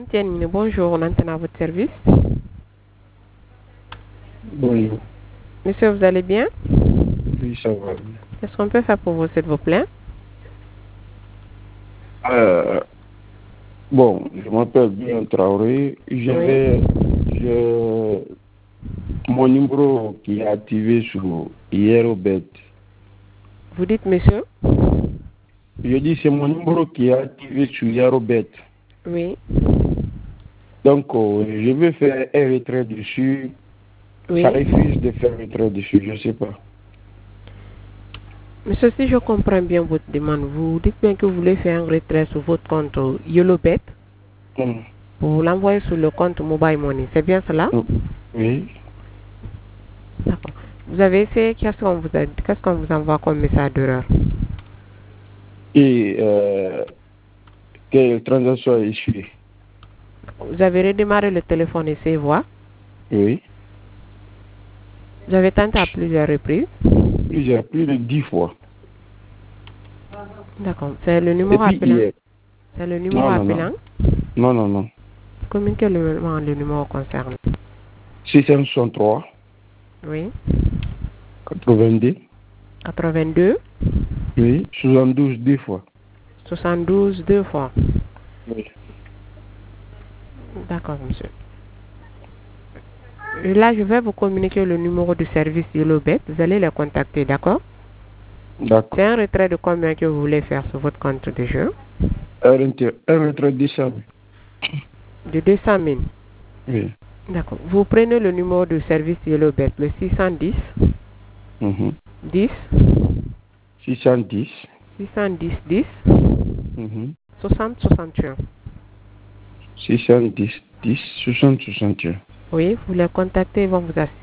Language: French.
Tiens, bonjour, on entend à votre service. Bonjour. Monsieur, vous allez bien? Oui, ça va. Qu'est-ce qu'on peut faire pour vous, s'il vous plaît? Bon, je m'appelle bien Traoré. J'ai mon numéro qui est activé sur Hierobet. Vous dites, monsieur? Je dis c'est mon numéro qui est activé sur Hierobet. Oui. Donc, je veux faire un retrait dessus. Oui. Ça refuse de faire un retrait dessus, je ne sais pas. Monsieur, si je comprends bien votre demande, vous dites bien que vous voulez faire un retrait sur votre compte YoloBet pour l'envoyer sur le compte Mobile Money. C'est bien cela? Oui. D'accord. Vous avez essayé, qu'est-ce qu'on vous envoie comme message d'erreur? Et quelle transaction est échouée? Vous avez redémarré le téléphone et essayé voir? Oui. Vous avez tenté à plusieurs reprises? Plus de 10 fois. D'accord. C'est le numéro appelant? C'est le numéro appelant? Non. Communiquez le numéro concerné. 663. Oui. 82. 82. Oui. 72 deux fois. 72 deux fois. Oui. D'accord, monsieur. Et là, je vais vous communiquer le numéro de service YoloBet. Vous allez les contacter, d'accord? D'accord. C'est un retrait de combien que vous voulez faire sur votre compte de jeu? Un retrait de 200 000. De 200 000. Oui. D'accord. Vous prenez le numéro de service YoloBet, le 610 10 610 610 10 60 61. 610 10 60 61. Oui, vous les contactez, ils vont vous assister.